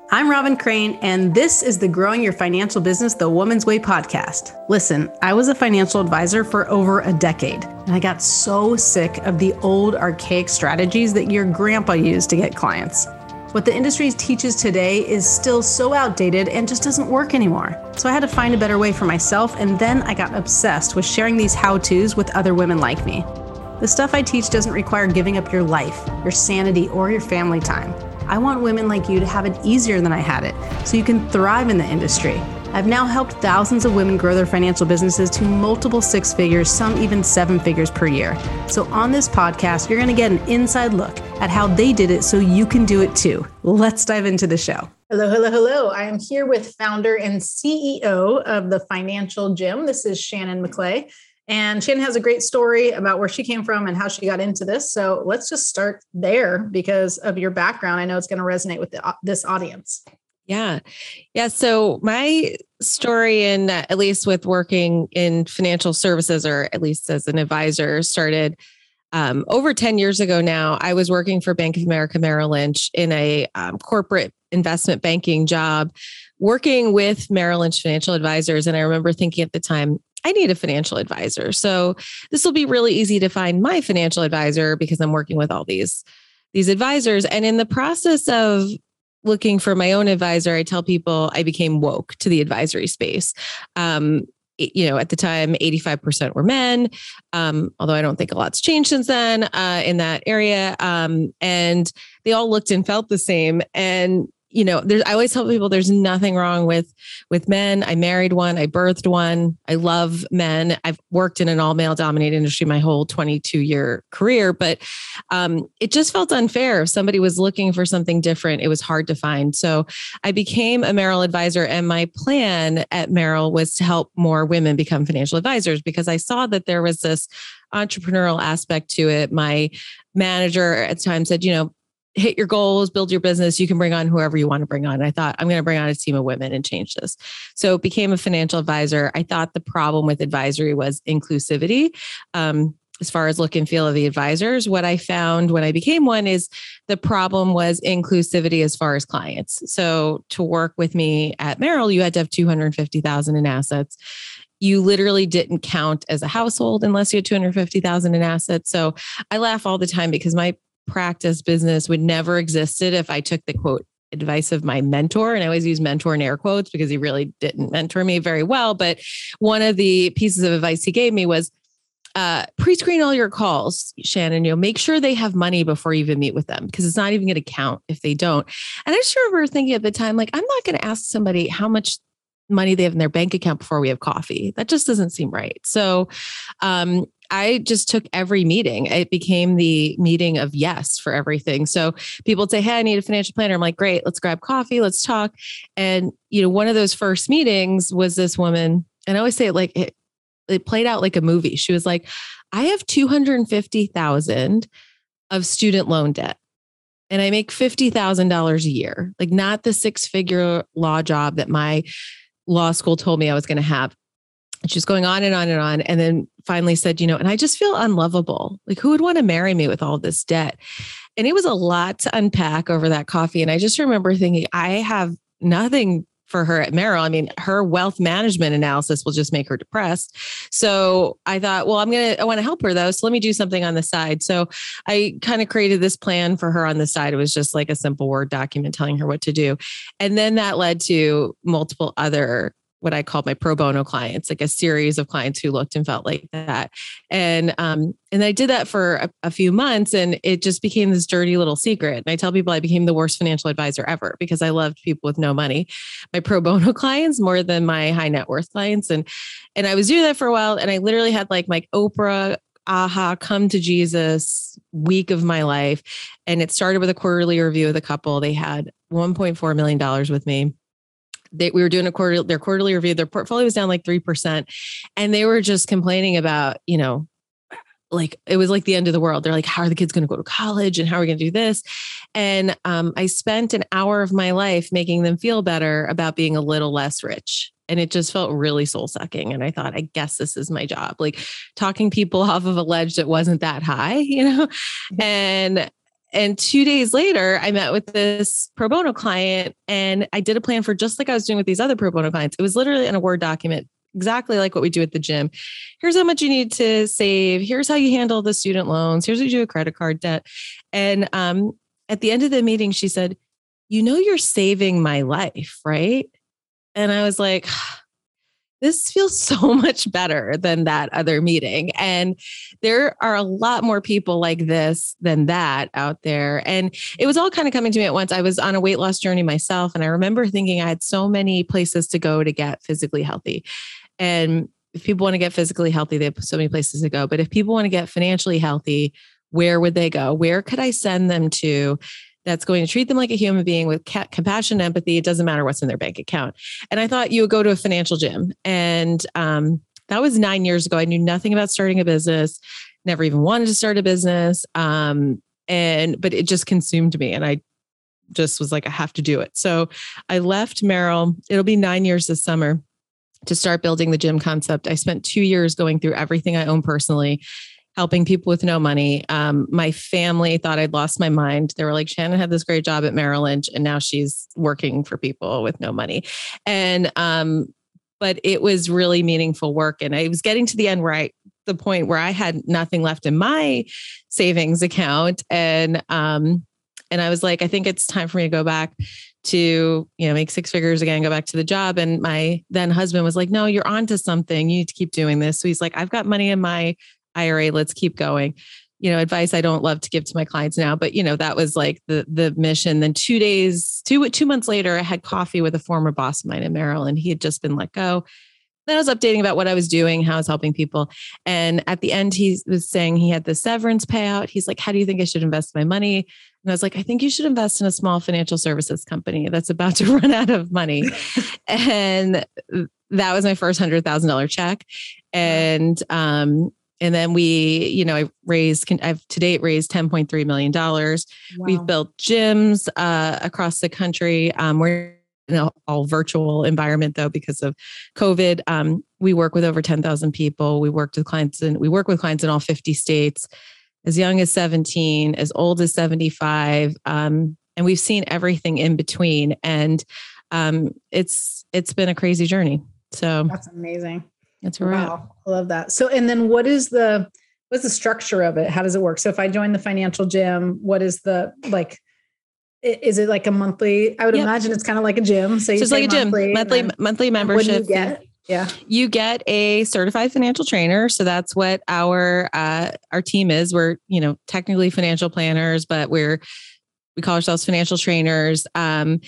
I'm Robin Crane, and this is the Growing Your Financial Business the Woman's Way podcast. Listen, I was a financial advisor for over a decade, and I got so sick of the old archaic strategies that your grandpa used to get clients. What the industry teaches today is still so outdated and just doesn't work anymore. So I had to find a better way for myself, and then I got obsessed with sharing these how-tos with other women like me. The stuff I teach doesn't require giving up your life, your sanity, or your family time. I want women like you to have it easier than I had it, so you can thrive in the industry. I've now helped thousands of women grow their financial businesses to multiple six figures, some even seven figures per year. So on this podcast, you're going to get an inside look at how they did it so you can do it too. Let's dive into the show. Hello. I am here with founder and CEO of the Financial Gym. This is Shannon McClay. And Shannon has a great story about where she came from and how she got into this. So let's just start there because of your background. I know it's going to resonate with this audience. Yeah. So my story, and at least with working in financial services, or at least as an advisor, started over 10 years ago now. I was working for Bank of America Merrill Lynch in a corporate investment banking job, working with Merrill Lynch financial advisors. And I remember thinking at the time, I need a financial advisor. So this will be really easy to find my financial advisor because I'm working with all these advisors. And in the process of looking for my own advisor, I tell people I became woke to the advisory space. At the time, 85% were men, although I don't think a lot's changed since then in that area. And they all looked and felt the same. And I always tell people there's nothing wrong with men. I married one, I birthed one. I love men. I've worked in an all male dominated industry my whole 22-year career, but it just felt unfair. If somebody was looking for something different, it was hard to find. So I became a Merrill advisor, and my plan at Merrill was to help more women become financial advisors because I saw that there was this entrepreneurial aspect to it. My manager at the time said, hit your goals, build your business. You can bring on whoever you want to bring on. And I thought, I'm going to bring on a team of women and change this. So became a financial advisor. I thought the problem with advisory was inclusivity. As far as look and feel of the advisors, what I found when I became one is the problem was inclusivity as far as clients. So to work with me at Merrill, you had to have $250,000 in assets. You literally didn't count as a household unless you had $250,000 in assets. So I laugh all the time because my practice business would never existed if I took the quote advice of my mentor. And I always use mentor in air quotes because he really didn't mentor me very well. But one of the pieces of advice he gave me was pre-screen all your calls, Shannon, make sure they have money before you even meet with them because it's not even going to count if they don't. And I just remember thinking at the time, I'm not going to ask somebody how much money they have in their bank account before we have coffee. That just doesn't seem right. So, I just took every meeting. It became the meeting of yes for everything. So people would say, hey, I need a financial planner. I'm like, great, let's grab coffee. Let's talk. And, one of those first meetings was this woman. And I always say it played out like a movie. She was like, I have $250,000 of student loan debt and I make $50,000 a year, like not the six-figure law job that my law school told me I was going to have. And she's going on and on and on. And then finally said, and I just feel unlovable. Like, who would want to marry me with all this debt? And it was a lot to unpack over that coffee. And I just remember thinking, I have nothing for her at Merrill. I mean, her wealth management analysis will just make her depressed. So I thought, well, I want to help her though. So let me do something on the side. So I kind of created this plan for her on the side. It was just like a simple Word document telling her what to do. And then that led to multiple other what I called my pro bono clients, like a series of clients who looked and felt like that. And I did that for a few months and it just became this dirty little secret. And I tell people I became the worst financial advisor ever because I loved people with no money, my pro bono clients more than my high net worth clients. And I was doing that for a while. And I literally had like my Oprah, aha, come to Jesus week of my life. And it started with a quarterly review with a couple. They had $1.4 million with me. We were doing their quarterly review. Their portfolio was down like 3%. And they were just complaining about, like it was like the end of the world. They're like, how are the kids going to go to college and how are we going to do this? And I spent an hour of my life making them feel better about being a little less rich. And it just felt really soul sucking. And I thought, I guess this is my job, like talking people off of a ledge that wasn't that high, And And 2 days later, I met with this pro bono client and I did a plan for just like I was doing with these other pro bono clients. It was literally in a Word document, exactly like what we do at the gym. Here's how much you need to save. Here's how you handle the student loans. Here's what you do with credit card debt. And at the end of the meeting, she said, you're saving my life, right? And I was like, this feels so much better than that other meeting. And there are a lot more people like this than that out there. And it was all kind of coming to me at once. I was on a weight loss journey myself. And I remember thinking I had so many places to go to get physically healthy. And if people want to get physically healthy, they have so many places to go. But if people want to get financially healthy, where would they go? Where could I send them to that's going to treat them like a human being with compassion, empathy? It doesn't matter what's in their bank account. And I thought you would go to a financial gym. And that was 9 years ago. I knew nothing about starting a business, never even wanted to start a business. But it just consumed me. And I just was like, I have to do it. So I left Merrill. It'll be 9 years this summer to start building the gym concept. I spent 2 years going through everything I own personally, helping people with no money. My family thought I'd lost my mind. They were like, Shannon had this great job at Merrill Lynch, and now she's working for people with no money. And, but it was really meaningful work. And I was getting to the end the point where I had nothing left in my savings account. And I was like, I think it's time for me to go back to, make six figures again, go back to the job. And my then husband was like, no, you're onto something. You need to keep doing this. So he's like, I've got money in my IRA. Let's keep going. Advice I don't love to give to my clients now, but that was like the mission. Then 2 months later, I had coffee with a former boss of mine in Merrill, and he had just been let go. Then I was updating about what I was doing, how I was helping people. And at the end, he was saying he had the severance payout. He's like, how do you think I should invest my money? And I was like, I think you should invest in a small financial services company that's about to run out of money. And that was my first $100,000 check. And then I've to date raised $10.3 million. Wow. We've built gyms across the country. We're in an all virtual environment though, because of COVID. We work with over 10,000 people. We work with clients in all 50 states, as young as 17, as old as 75. And we've seen everything in between. And it's been a crazy journey. So that's amazing. That's right. Wow. I love that. So, and then what's the structure of it? How does it work? So if I join the financial gym, what is is it like a monthly? I would imagine it's kind of like a gym. So it's like a gym, monthly membership. What do you get? Yeah. You get a certified financial trainer. So that's what our team is. We're, technically financial planners, but we call ourselves financial trainers. And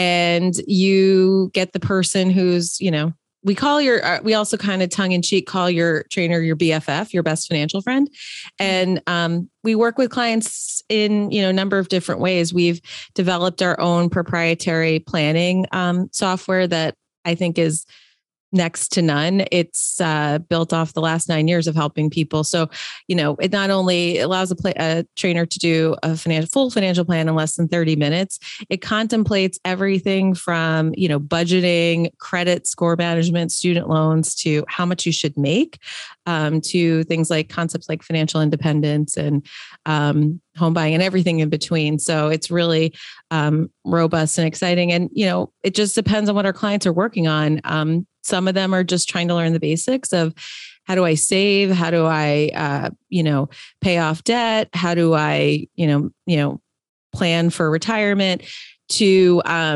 you get the person who's, we also kind of tongue in cheek call your trainer your BFF, your best financial friend. And we work with clients in, a number of different ways. We've developed our own proprietary planning software that I think is next to none. It's built off the last 9 years of helping people. So, it not only allows a trainer to do a full financial plan in less than 30 minutes, it contemplates everything from, budgeting, credit score management, student loans, to how much you should make, to things like concepts like financial independence and home buying and everything in between. So it's really robust and exciting. And, it just depends on what our clients are working on. Some of them are just trying to learn the basics of how do I save? How do I, pay off debt? How do I, plan for retirement? To, how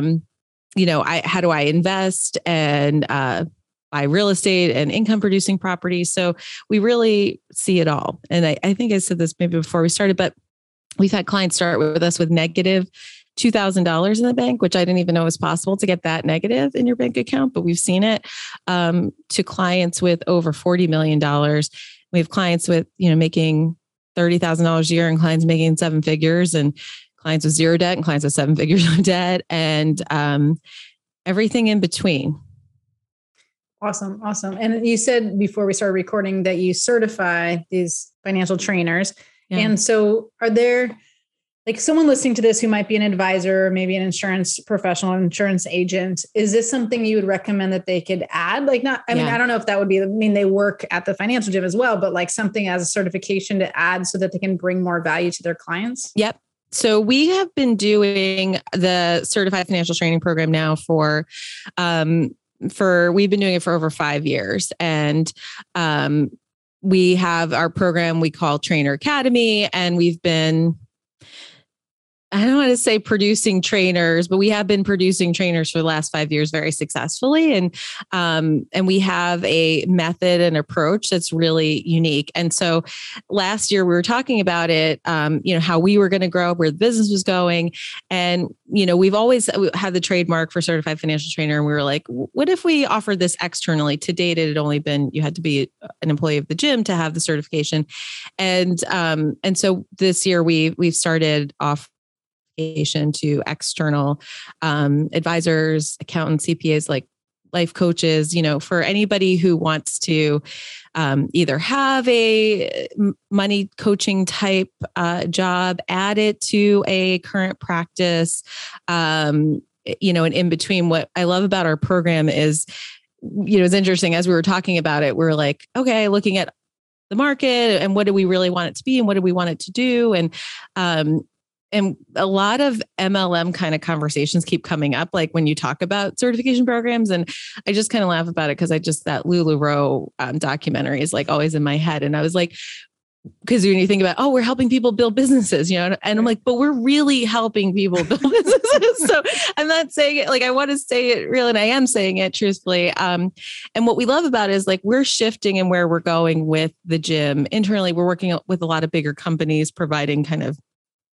do I invest and buy real estate and income producing properties? So we really see it all. And I think I said this maybe before we started, but we've had clients start with us with negative $2,000 in the bank, which I didn't even know was possible to get that negative in your bank account, but we've seen it, to clients with over $40 million. We have clients with, making $30,000 a year, and clients making seven figures, and clients with zero debt and clients with seven figures of debt, and everything in between. Awesome. Awesome. And you said before we started recording that you certify these financial trainers. Yeah. And so are there, like, someone listening to this who might be an advisor, maybe an insurance professional, insurance agent, is this something you would recommend that they could add? Like, I mean, I don't know if that would be, they work at the financial gym as well, but like something as a certification to add so that they can bring more value to their clients? Yep. So we have been doing the certified financial training program now we've been doing it for over 5 years. And we have our program we call Trainer Academy, and we've been, I don't want to say producing trainers, but we have been producing trainers for the last 5 years very successfully. And we have a method and approach that's really unique. And so last year we were talking about it, how we were going to grow, where the business was going. And, we've always had the trademark for certified financial trainer. And we were like, what if we offered this externally? To date, it had only been, you had to be an employee of the gym to have the certification. And so this year we've started off to external advisors, accountants, CPAs, like life coaches, for anybody who wants to either have a money coaching type job, add it to a current practice, and in between. What I love about our program is, it's interesting. As we were talking about it, we're like, okay, looking at the market and what do we really want it to be and what do we want it to do? And a lot of MLM kind of conversations keep coming up, like when you talk about certification programs. And I just kind of laugh about it because that LuLaRoe documentary is like always in my head. And I was like, because when you think about, we're helping people build businesses, and I'm like, but we're really helping people build businesses. So I'm not saying it like I want to say it real, and I am saying it truthfully. And what we love about it is like we're shifting and where we're going with the gym. Internally, we're working with a lot of bigger companies providing kind of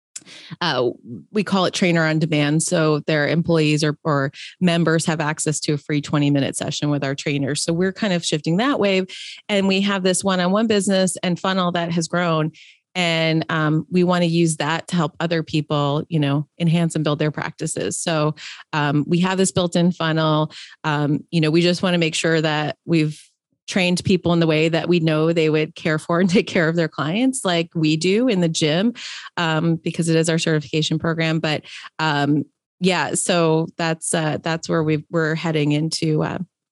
we call it trainer on demand. So their employees or members have access to a free 20-minute session with our trainers. So we're kind of shifting that wave. And we have this one-on-one business and funnel that has grown. And we want to use that to help other people, enhance and build their practices. So we have this built-in funnel. We just want to make sure that we've trained people in the way that we know they would care for and take care of their clients like we do in the gym, because it is our certification program. But so that's where we're heading into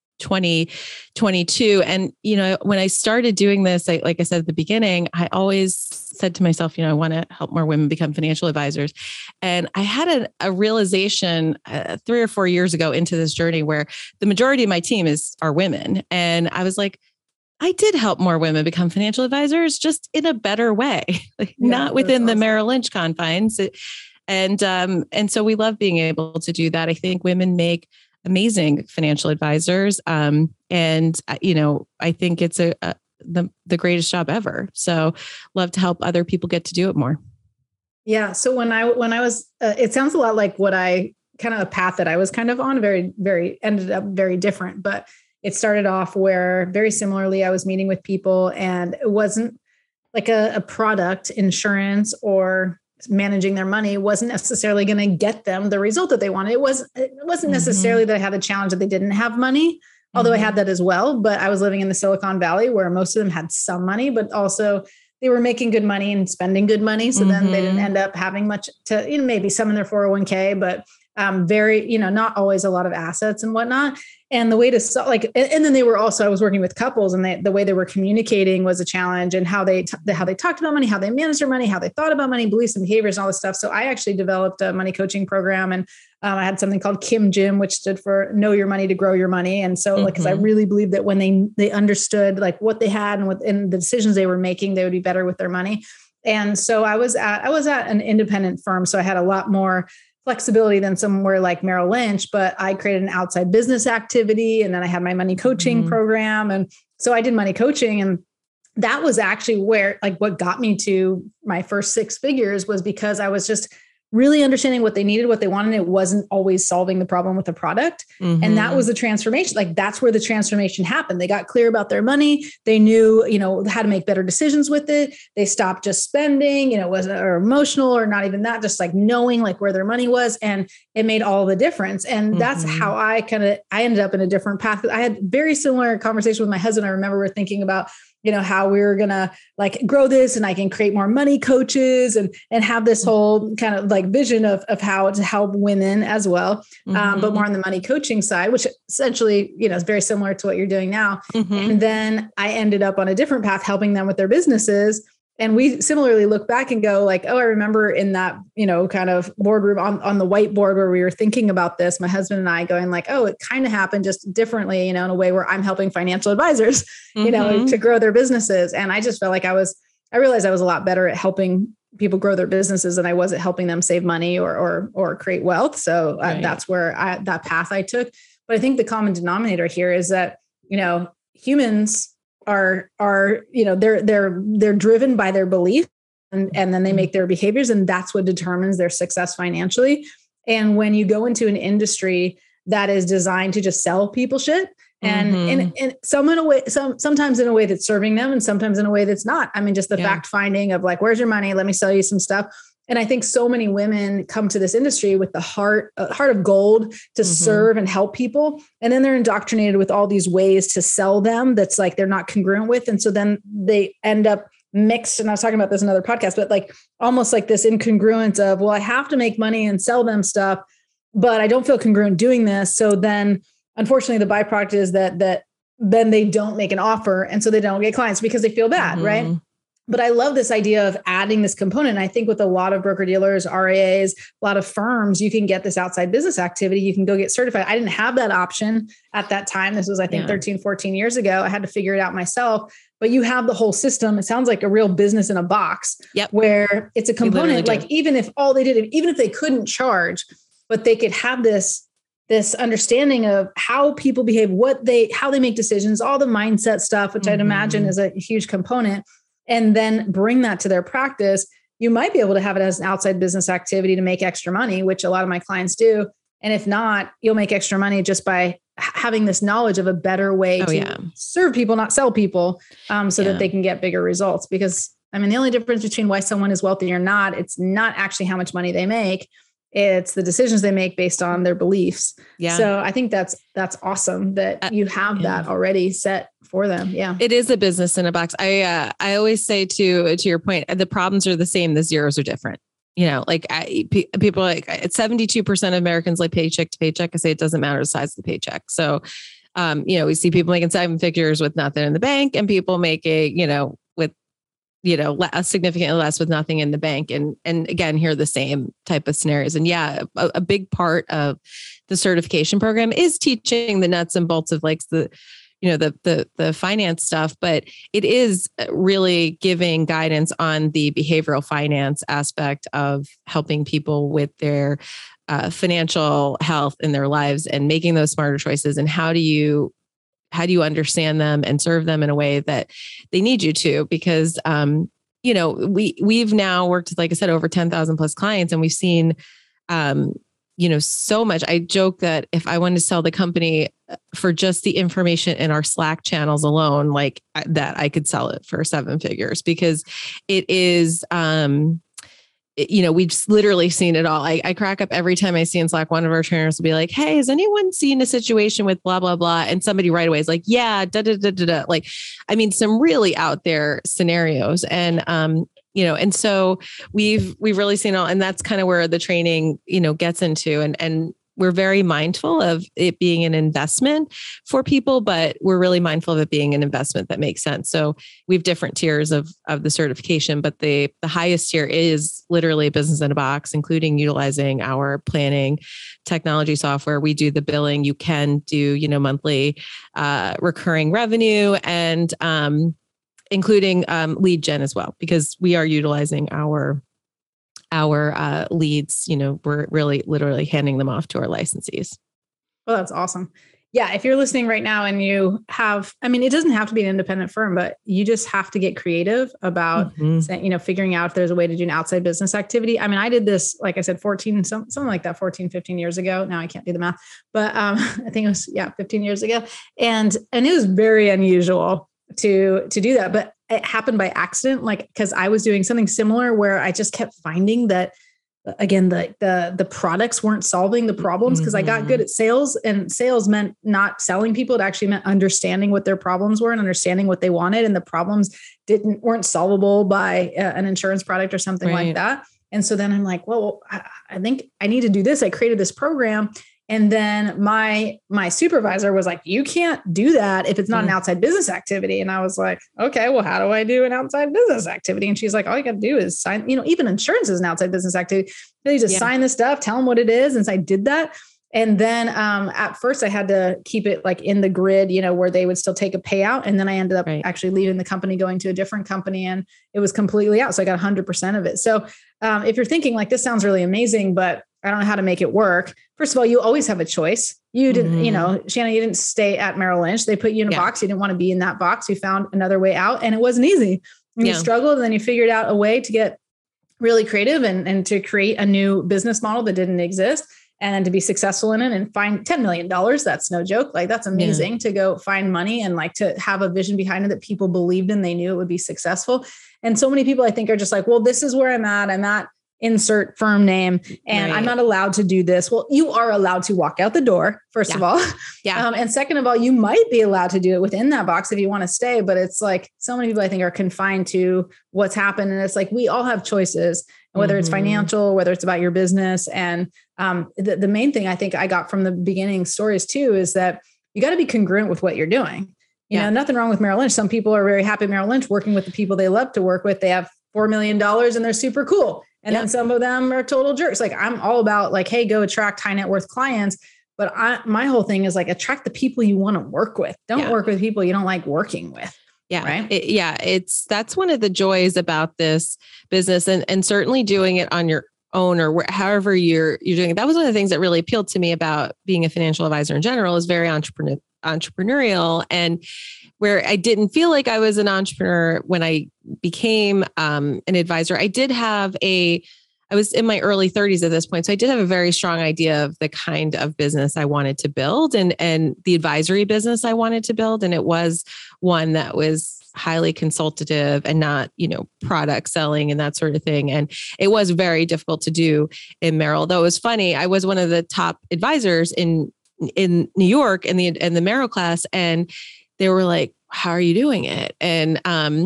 2022. And, when I started doing this, like I said at the beginning, I always said to myself, I want to help more women become financial advisors. And I had a realization 3 or 4 years ago into this journey where the majority of my team are women. And I was like, I did help more women become financial advisors, just in a better way, not within the Merrill Lynch confines. And so we love being able to do that. I think women make amazing financial advisors. And I think it's the greatest job ever. So love to help other people get to do it more. Yeah. So when I was, it sounds a lot like what a path that I was kind of on, very, very ended up very different, but it started off where very similarly, I was meeting with people and it wasn't like a product, insurance, or managing their money wasn't necessarily going to get them the result that they wanted. It wasn't necessarily that I had the challenge that they didn't have money, although I had that as well. But I was living in the Silicon Valley where most of them had some money, but also they were making good money and spending good money. So then they didn't end up having much to, maybe some in their 401k, but very, not always a lot of assets and whatnot. And the way to and then they were also, I was working with couples, and the way they were communicating was a challenge, and how they talked about money, how they managed their money, how they thought about money, beliefs and behaviors and all this stuff. So I actually developed a money coaching program, and I had something called Kim Gym, which stood for Know Your Money to Grow Your Money. And so because I really believed that when they understood like what they had and the decisions they were making, they would be better with their money. And so I was at an independent firm. So I had a lot more flexibility than somewhere like Merrill Lynch, but I created an outside business activity. And then I had my money coaching program. And so I did money coaching, and that was actually where, like, what got me to my first 6 figures was because I was just really understanding what they needed, what they wanted. It wasn't always solving the problem with the product. And that was the transformation. Like, that's where the transformation happened. They got clear about their money. They knew, how to make better decisions with it. They stopped just spending, or emotional, or not even that, just like knowing like where their money was. And it made all the difference. And that's how I ended up in a different path. I had very similar conversation with my husband. I remember we're thinking about, how we were going to like grow this, and I can create more money coaches and have this whole kind of like vision of how to help women as well. But more on the money coaching side, which essentially, is very similar to what you're doing now. And then I ended up on a different path, helping them with their businesses. And we similarly look back and go like, oh, I remember in that, kind of boardroom on the whiteboard where we were thinking about this, my husband and I going like, oh, it kind of happened just differently, in a way where I'm helping financial advisors, to grow their businesses. And I just felt like I realized I was a lot better at helping people grow their businesses than I was at helping them save money or create wealth. So that's where that path I took. But I think the common denominator here is that, humans are they're driven by their belief and then they make their behaviors, and that's what determines their success financially. And when you go into an industry that is designed to just sell people shit, and sometimes in a way that's serving them and sometimes in a way that's not. I mean, just the fact finding of like, where's your money? Let me sell you some stuff. And I think so many women come to this industry with the heart of gold to serve and help people. And then they're indoctrinated with all these ways to sell them that's like they're not congruent with. And so then they end up mixed. And I was talking about this in another podcast, but like almost like this incongruence of, well, I have to make money and sell them stuff, but I don't feel congruent doing this. So then unfortunately the byproduct is that then they don't make an offer. And so they don't get clients because they feel bad. Right. But I love this idea of adding this component. I think with a lot of broker dealers, RIAs, a lot of firms, you can get this outside business activity. You can go get certified. I didn't have that option at that time. This was, I think, 13, 14 years ago. I had to figure it out myself. But you have the whole system. It sounds like a real business in a box where it's a component. Like even if all they did, even if they couldn't charge, but they could have this understanding of how people behave, how they make decisions, all the mindset stuff, which I'd imagine is a huge component. And then bring that to their practice, you might be able to have it as an outside business activity to make extra money, which a lot of my clients do. And if not, you'll make extra money just by having this knowledge of a better way to serve people, not sell people, so that they can get bigger results. Because I mean, the only difference between why someone is wealthy or not, it's not actually how much money they make. It's the decisions they make based on their beliefs. Yeah. So I think that's awesome that you have that already set for them. Yeah. It is a business in a box. I always say to your point, the problems are the same. The zeros are different. People are like 72% of Americans like paycheck to paycheck. I say it doesn't matter the size of the paycheck. So, we see people making 7 figures with nothing in the bank and people making, significantly less with nothing in the bank. And again, here are the same type of scenarios. And a big part of the certification program is teaching the nuts and bolts of like the finance stuff, but it is really giving guidance on the behavioral finance aspect of helping people with their financial health in their lives and making those smarter choices. And how do you understand them and serve them in a way that they need you to? Because, we've now worked with, like I said, over 10,000 plus clients, and we've seen, so much. I joke that if I wanted to sell the company for just the information in our Slack channels alone, like that, I could sell it for 7 figures because it is, we've just literally seen it all. I crack up every time I see in Slack, one of our trainers will be like, hey, has anyone seen a situation with blah, blah, blah? And somebody right away is like, yeah, da, da, da, da, da. Like, I mean, some really out there scenarios. And, and so we've really seen all, and that's kind of where the training, gets into, and we're very mindful of it being an investment for people, but we're really mindful of it being an investment that makes sense. So we have different tiers of the certification, but the highest tier is literally a business in a box, including utilizing our planning technology software. We do the billing. You can do, monthly recurring revenue and including lead gen as well, because we are utilizing our leads. We're really literally handing them off to our licensees. Well, that's awesome. Yeah. If you're listening right now and you have, it doesn't have to be an independent firm, but you just have to get creative about, figuring out if there's a way to do an outside business activity. I did this, like I said, 15 years ago. Now I can't do the math, but I think it was, 15 years ago. And it was very unusual to do that, but it happened by accident, because I was doing something similar where I just kept finding that, again, the products weren't solving the problems, because I got good at sales, and sales meant not selling people. It actually meant understanding what their problems were and understanding what they wanted. And the problems weren't solvable by an insurance product or something like that. And so then I'm like, well, I think I need to do this. I created this program. And then my supervisor was like, you can't do that if it's not an outside business activity. And I was like, okay, well, how do I do an outside business activity? And she's like, all you got to do is sign, even insurance is an outside business activity. So you just sign this stuff, tell them what it is. And so I did that. And then at first I had to keep it like in the grid, where they would still take a payout. And then I ended up actually leaving the company, going to a different company, and it was completely out. So I got 100% of it. So if you're thinking like, this sounds really amazing, but I don't know how to make it work. First of all, you always have a choice. You didn't, Shannon, you didn't stay at Merrill Lynch. They put you in a box. You didn't want to be in that box. You found another way out, and it wasn't easy. And you struggled, and then you figured out a way to get really creative and to create a new business model that didn't exist, and then to be successful in it and find $10 million. That's no joke. Like, that's amazing to go find money and like to have a vision behind it that people believed in. They knew it would be successful. And so many people, I think, are just like, well, this is where I'm at insert firm name, and I'm not allowed to do this. Well, you are allowed to walk out the door, first of all. And second of all, you might be allowed to do it within that box if you want to stay. But it's like, so many people, I think, are confined to what's happened. And it's like, we all have choices, whether it's financial, whether it's about your business. And the main thing I think I got from the beginning stories too, is that you got to be congruent with what you're doing. You know, nothing wrong with Merrill Lynch. Some people are very happy at Merrill Lynch working with the people they love to work with. They have $4 million and they're super cool. And then some of them are total jerks. Like, I'm all about like, hey, go attract high net worth clients. But my whole thing is like, attract the people you want to work with. Don't work with people you don't like working with. Yeah. Right. That's one of the joys about this business, and certainly doing it on your own or however you're doing it. That was one of the things that really appealed to me about being a financial advisor in general, is very entrepreneurial, and where I didn't feel like I was an entrepreneur when I became an advisor. I was in my early 30s at this point. So I did have a very strong idea of the kind of business I wanted to build and the advisory business I wanted to build. And it was one that was highly consultative and not, product selling and that sort of thing. And it was very difficult to do in Merrill. Though it was funny, I was one of the top advisors in New York in the Merrill class. And they were like, how are you doing it? And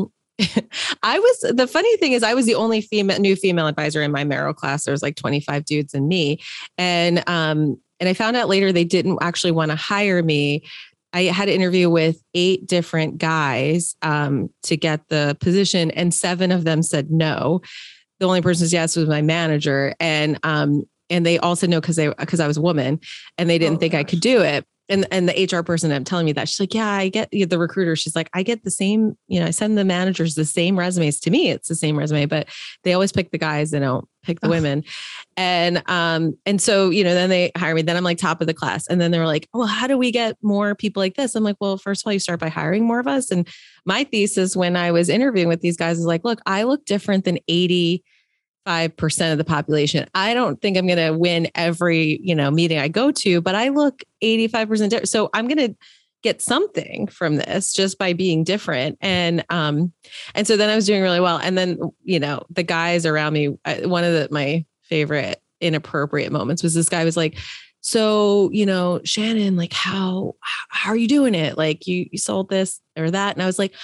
the funny thing is I was the only new female advisor in my Merrill class. There was like 25 dudes and me. And I found out later they didn't actually want to hire me. I had an interview with 8 different guys to get the position, and 7 of them said no. The only person who said yes was my manager. And they all said no because I was a woman, and they didn't think I could do it. And the HR person ended up telling me that. She's like, yeah, I get the recruiter. She's like, I get the same, I send the managers the same resumes. To me, it's the same resume, but they always pick the guys. They don't pick the women. And so, then they hire me, then I'm like top of the class. And then they were like, well, how do we get more people like this? I'm like, well, first of all, you start by hiring more of us. And my thesis when I was interviewing with these guys is like, look, I look different than 85% of the population. I don't think I'm going to win every, meeting I go to, but I look 85% different. So I'm going to get something from this just by being different. And so then I was doing really well. And then, the guys around me, one of my favorite inappropriate moments was this guy was like, so, Shannon, like, how are you doing it? Like you sold this or that. And I was like,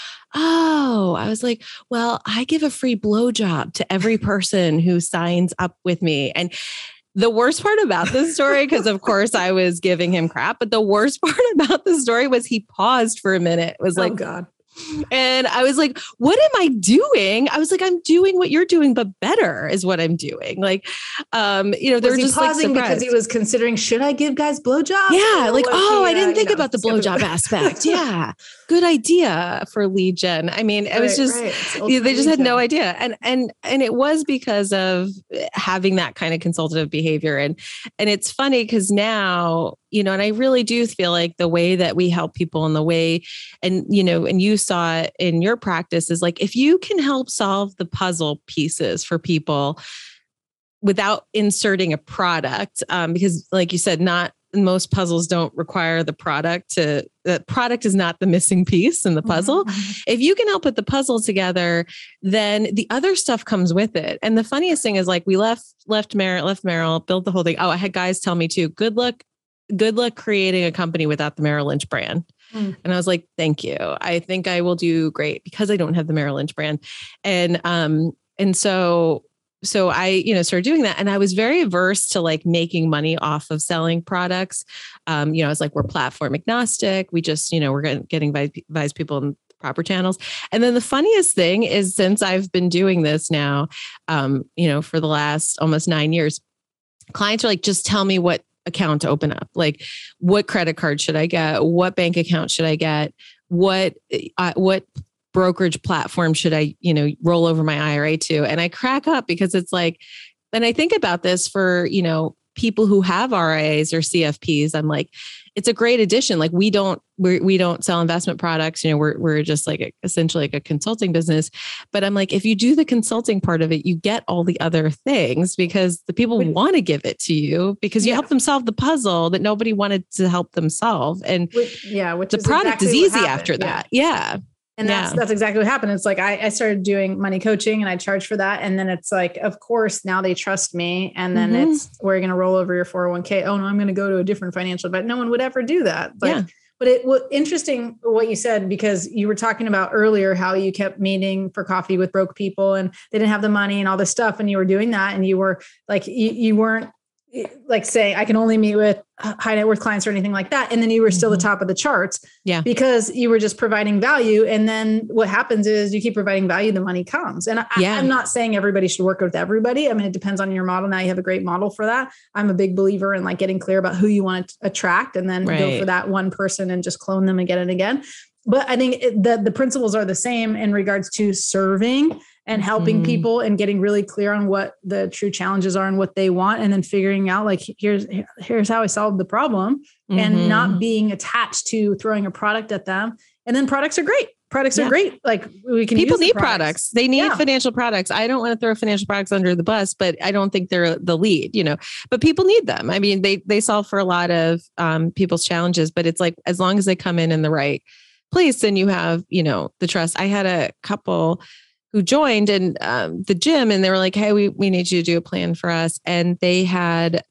well, I give a free blowjob to every person who signs up with me. And the worst part about this story, because of course I was giving him crap, but the worst part about the story was he paused for a minute. It was like, oh God. And I was like, what am I doing? I was like, I'm doing what you're doing, but better is what I'm doing. Like, they were just pausing like because he was considering, should I give guys blowjobs? Yeah. Like, I didn't think about the blowjob aspect. Yeah. Good idea for lead gen. I mean, it was just, they just had no idea. And it was because of having that kind of consultative behavior. And it's funny because now, and I really do feel like the way that we help people and the way, and you saw it in your practice is like, if you can help solve the puzzle pieces for people without inserting a product, because like you said, not most puzzles don't require the product is not the missing piece in the puzzle. Mm-hmm. If you can help put the puzzle together, then the other stuff comes with it. And the funniest thing is like we left Merrill, built the whole thing. Oh, I had guys tell me too, good luck creating a company without the Merrill Lynch brand. And I was like, thank you. I think I will do great because I don't have the Merrill Lynch brand. And so so I, started doing that, and I was very averse to like making money off of selling products. I was like, we're platform agnostic. We just, we're getting advise people in proper channels. And then the funniest thing is, since I've been doing this now, for the last almost 9 years, clients are like, just tell me what account to open up. Like, what credit card should I get? What bank account should I get? What brokerage platform should I, roll over my IRA to? And I crack up, because it's like, and I think about this for, people who have RIAs or CFPs. I'm like, it's a great addition. Like, we don't sell investment products. We're just like essentially like a consulting business. But I'm like, if you do the consulting part of it, you get all the other things, because the people want to give it to you, because you help them solve the puzzle that nobody wanted to help them solve. And which the product is easy after that. Yeah. And that's exactly what happened. It's like, I started doing money coaching, and I charge for that. And then it's like, of course, now they trust me. And then it's, we're going to roll over your 401k. Oh no, I'm going to go to a different financial, but no one would ever do that. Like, but it was interesting what you said, because you were talking about earlier how you kept meeting for coffee with broke people, and they didn't have the money and all this stuff. And you were doing that, and you were like, you weren't like saying, I can only meet with high net worth clients or anything like that. And then you were still the top of the charts, because you were just providing value. And then what happens is, you keep providing value, the money comes. And I'm not saying everybody should work with everybody. I mean, it depends on your model. Now you have a great model for that. I'm a big believer in like getting clear about who you want to attract, and then go for that one person and just clone them again and again. But I think the principles are the same in regards to serving and helping people, and getting really clear on what the true challenges are and what they want. And then figuring out like, here's how I solved the problem, and not being attached to throwing a product at them. And then products are great. Products are great. Like, people need products. They need financial products. I don't want to throw financial products under the bus, but I don't think they're the lead, but people need them. I mean, they solve for a lot of people's challenges, but it's like, as long as they come in the right place, then you have, the trust. I had a couple who joined in the gym, and they were like, hey, we need you to do a plan for us. And they had,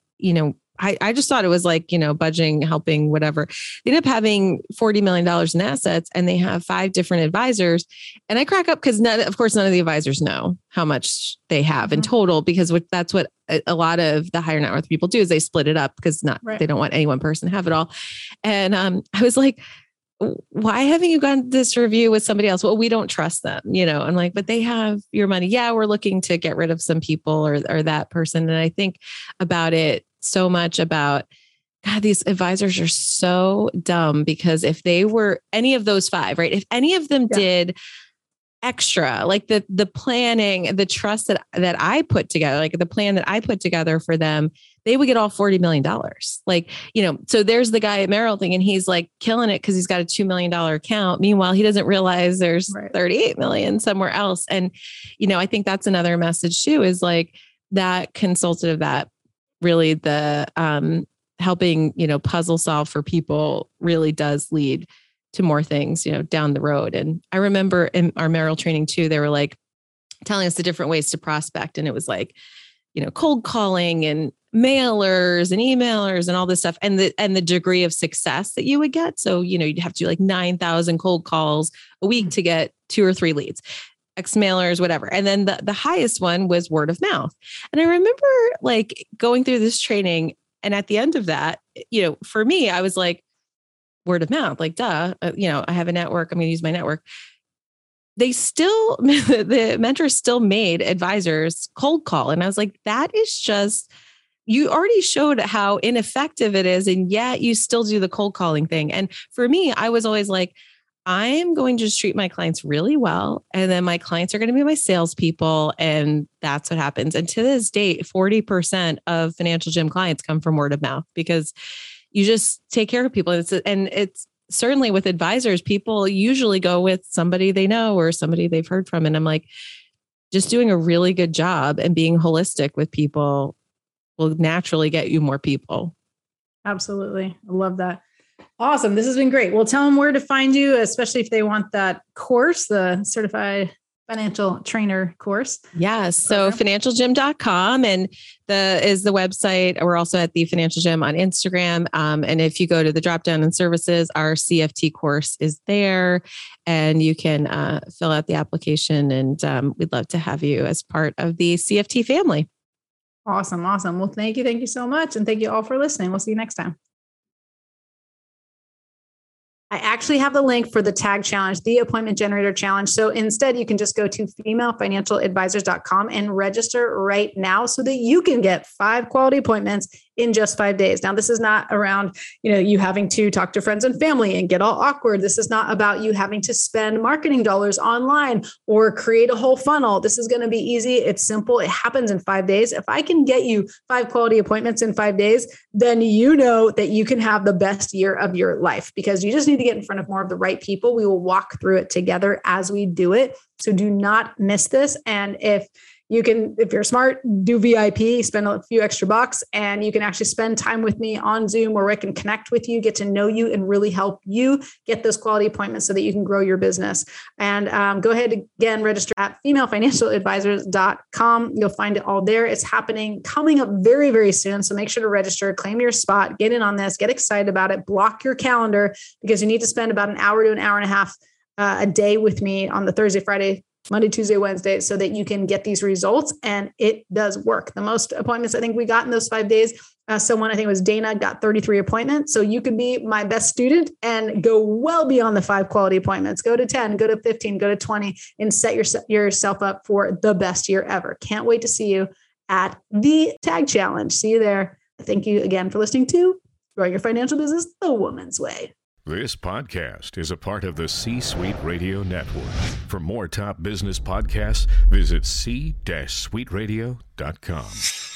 I just thought it was like, budgeting, helping, whatever. They ended up having $40 million in assets, and they have 5 different advisors. And I crack up, because none of the advisors know how much they have in total, because that's what a lot of the higher net worth people do, is they split it up, because they don't want any one person to have it all. And I was like, why haven't you gone this review with somebody else? Well, we don't trust them, I'm like, but they have your money. Yeah, we're looking to get rid of some people or that person. And I think about it so much about, God, these advisors are so dumb, because if they were any of those 5, right? If any of them did extra, like the planning, the trust that I put together, like the plan that I put together for them, they would get all $40 million. Like, so there's the guy at Merrill thing, and he's like killing it because he's got a $2 million account. Meanwhile, he doesn't realize there's 38 million somewhere else. And, I think that's another message too, is like that consultative, that really the helping, puzzle solve for people really does lead to more things, down the road. And I remember in our Merrill training too, they were like telling us the different ways to prospect. And it was like, cold calling and mailers and emailers and all this stuff, and the degree of success that you would get. So, you'd have to do like 9,000 cold calls a week to get 2 or 3 leads, X mailers, whatever. And then the highest one was word of mouth. And I remember like going through this training, and at the end of that, for me, I was like, word of mouth, like, duh, I have a network. I'm going to use my network. The mentors still made advisors cold call. And I was like, that is just, you already showed how ineffective it is. And yet you still do the cold calling thing. And for me, I was always like, I'm going to just treat my clients really well. And then my clients are going to be my salespeople. And that's what happens. And to this date, 40% of Financial Gym clients come from word of mouth, because you just take care of people. And it's certainly with advisors, people usually go with somebody they know or somebody they've heard from. And I'm like, just doing a really good job and being holistic with people will naturally get you more people. Absolutely. I love that. Awesome. This has been great. Well, tell them where to find you, especially if they want that course, the certified financial trainer course. Yes. So financialgym.com and is the website. We're also at the Financial Gym on Instagram. And if you go to the drop down in services, our CFT course is there and you can fill out the application and we'd love to have you as part of the CFT family. Awesome. Awesome. Well, thank you. Thank you so much. And thank you all for listening. We'll see you next time. I actually have the link for the tag challenge, the appointment generator challenge. So instead, you can just go to femalefinancialadvisors.com and register right now so that you can get 5 quality appointments in just 5 days. Now, this is not around, you having to talk to friends and family and get all awkward. This is not about you having to spend marketing dollars online or create a whole funnel. This is going to be easy. It's simple. It happens in 5 days. If I can get you 5 quality appointments in 5 days, then you know that you can have the best year of your life because you just need to get in front of more of the right people. We will walk through it together as we do it. So do not miss this. And if you're smart, do VIP, spend a few extra bucks, and you can actually spend time with me on Zoom where I can connect with you, get to know you, and really help you get those quality appointments so that you can grow your business. And go ahead again, register at femalefinancialadvisors.com. You'll find it all there. It's coming up very, very soon. So make sure to register, claim your spot, get in on this, get excited about it, block your calendar because you need to spend about an hour to an hour and a half a day with me on the Thursday, Friday, Monday, Tuesday, Wednesday, so that you can get these results. And it does work. The most appointments I think we got in those 5 days, someone, I think it was Dana, got 33 appointments. So you could be my best student and go well beyond the 5 quality appointments. Go to 10, go to 15, go to 20, and set yourself up for the best year ever. Can't wait to see you at the Tag Challenge. See you there. Thank you again for listening to Growing Your Financial Business the Woman's Way. This podcast is a part of the C-Suite Radio Network. For more top business podcasts, visit c-suiteradio.com.